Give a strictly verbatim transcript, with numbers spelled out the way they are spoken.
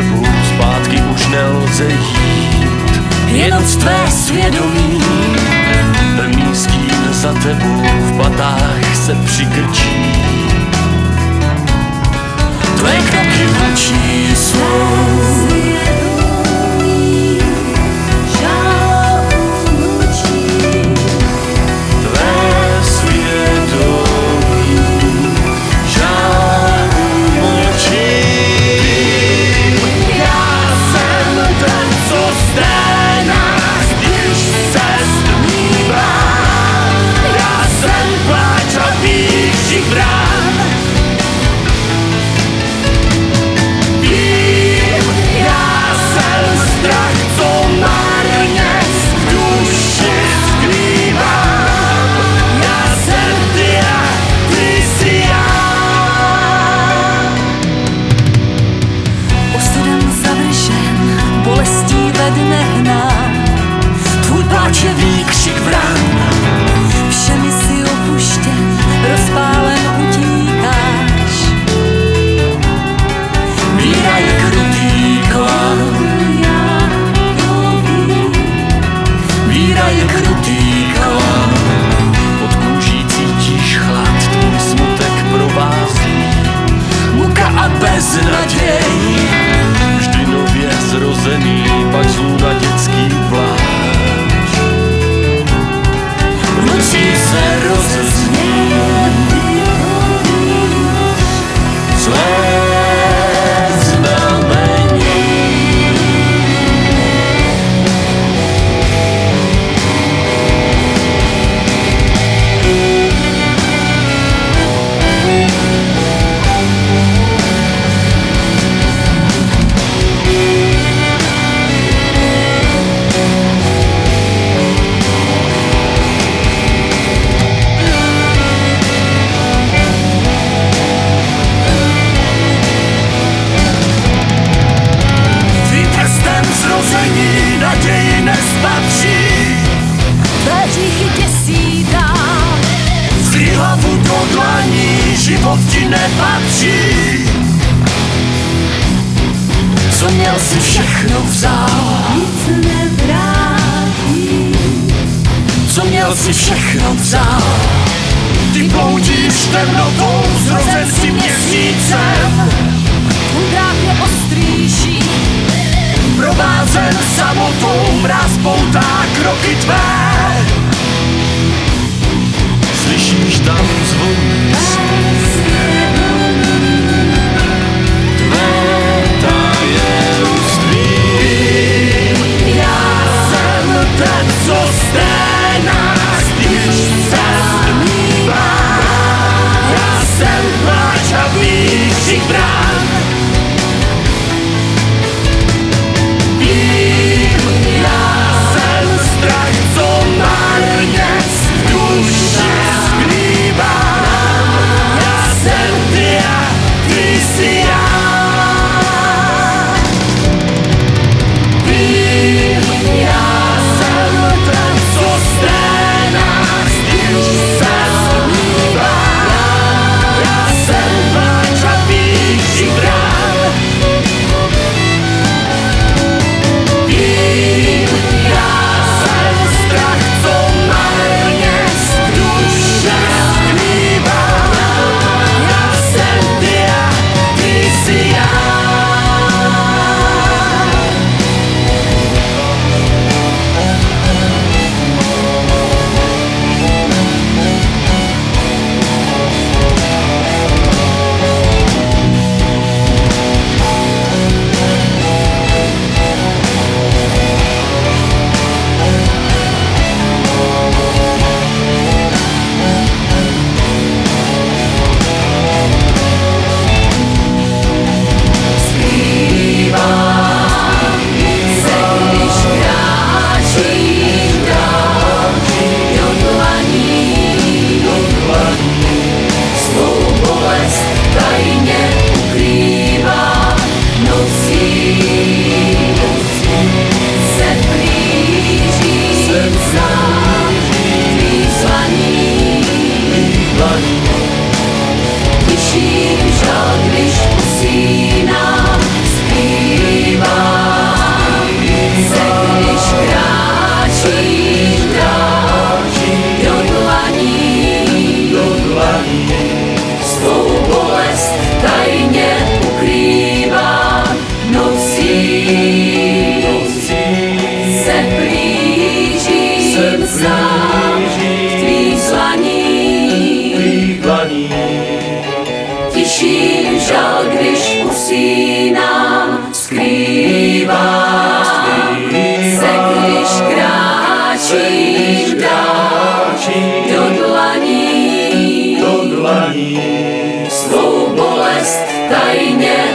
tebou zpátky už nelze jít. Jenom z tvé svědomí Pevný stín za tebou v patách se přikrčí. tvé kroky vlčí jsou. Je výkřik vran, všemi si opuštěn, rozpálen utíkáš. Víra je krutý klan, víra je krutý klan. Pod kůží cítíš chlad, tvůj smutek provází muka a beznaděj. Vždy nově zrozený, pak zlů na dětský pláč. Nocí se rozezní zlé znamení. Naději nespatří, tvé hříchy děsí dál. Zlí hlavu do dlaní, život ti nepatří. Co měl si všechno vzal, nic nevrátí. Co měl si všechno vzal, ty bloudíš temnotou, zrozen si měsícem. Tvůj drák je ostrýší, provázen samotou, mráz poutá kroky tvé. Slyšíš tam zvon tvé tajemství. Já jsem ten, co jste nás, když se smívá. Já jsem pláč a výkřik brán. Když usínám, spím. kráčím dál do dlaní, do dlaní. svou bolest tajně ukrývám nocí. Se blížím sám v tvých dlaní, tiším žal, když usínám, skrývám se, když kráčím dál do dlaní, do dlaní. svou bolest tajně